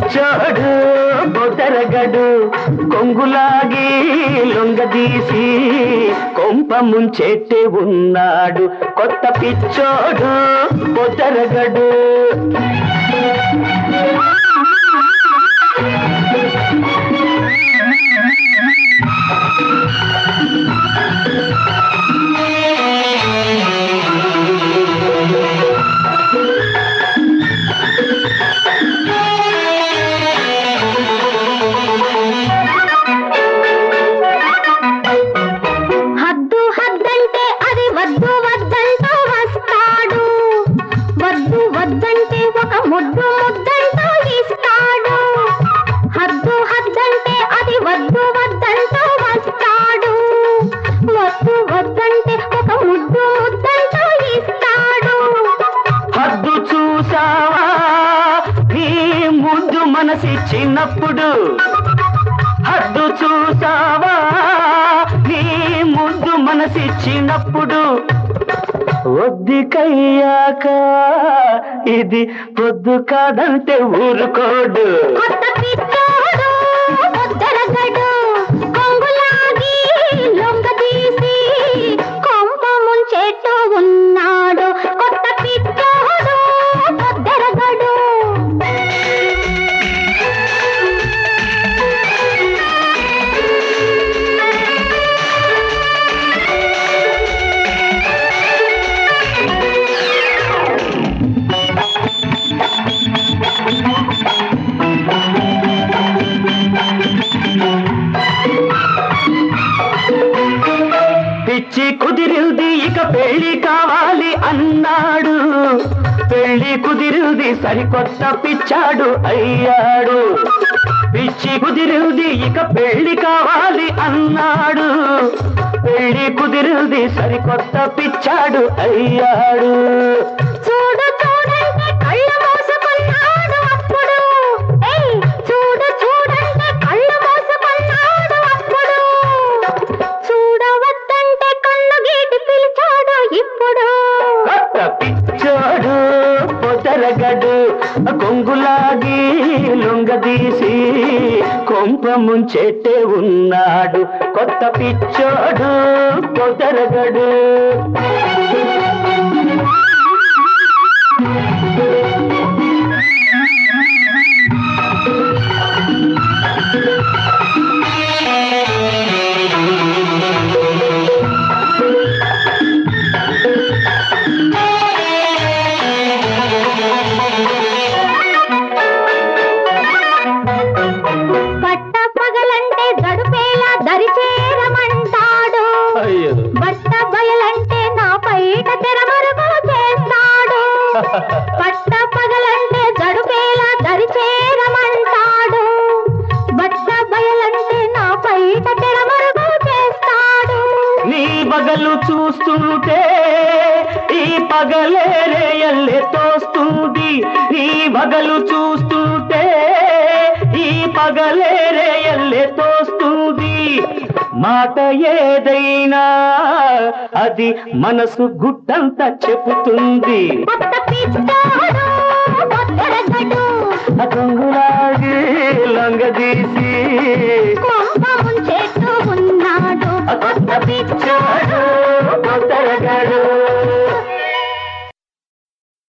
పిచ్చోడు బొదరగడు కొంగులాగి లొంగదీసి కొంప ముంచెట్టే ఉన్నాడు కొత్త పిచ్చోడు బొదరగడు. వద్దంటే ఒక ముద్దు ముద్దంటూ ఇస్తాడు. హద్దు హద్దంటే అది వద్దు వద్దంటూ వస్తాడు. వద్దు వద్దంటే ఒక ముద్దు ముద్దంటూ ఇస్తాడు. హద్దు చూసావా నీ ముద్దు మనసిచ్చినప్పుడు, హద్దు చూసావా నీ ముద్దు మనసిచ్చినప్పుడు, ఒద్దికయ్యాక ఇది పొద్దు కాదంటే ఊరుకోడు. కొత్త పిచ్చోడు బొద్దరగడు కొంగులాగి లొంగదీసి కొంప ముంచెట్టు ఉన్నాడు కొత్త పిచ్చోడు బొద్దరగడు. పిచ్చి కుదిరింది ఇక పెళ్లి కావాలి అన్నాడు. పెళ్లి కుదిరింది సరికొత్త పిచ్చాడు అయ్యాడు. పిచ్చి కుదిరింది ఇక పెళ్లి కావాలి అన్నాడు. పెళ్లి కుదిరింది సరికొత్త పిచ్చాడు అయ్యాడు. చూడు చూడంటే కళ్ళు మోసుకున్నాడు అప్పుడు. చూడు చూడంటే కళ్ళు మోసుకున్నాడు అప్పుడు. చూడవద్దంటే కన్ను గీటి పిలిచాడు ఇప్పుడు. పిచ్చోడు పొదరగడు కొంగులాగి లొంగదీసి కొంప ముంచెట్టే ఉన్నాడు కొత్త పిచ్చోడు పొదరగడు. పట్ట పగలంటే గడుపేలా దరిచేరమంటాడు. బట్ట బయలంటే నా పైట తెరమరుగు చేస్తాడు. పట్ట పగలంటే గడుపేలా దరిచేరమంటాడు. బట్ట బయలంటే నా పైట తెరమరుగు చేస్తాడు. నీ పగలు చూస్తుంటే ఈ పగలే రేయల్లే తోస్తుంది. నీ పగలు చూస్తుంటే ఈ పగలే రేయల్లే తోస్తుంది. మాట ఏదైనా అది మనసు గుట్టంతా చెబుతుంది. కొత్త పిచ్చోడు బొద్దరగడు కొంగులాగి లొంగదీసి కొంప ముంచెట్టు ఉన్నాడు కొత్త పిచ్చోడు పొదరగడు.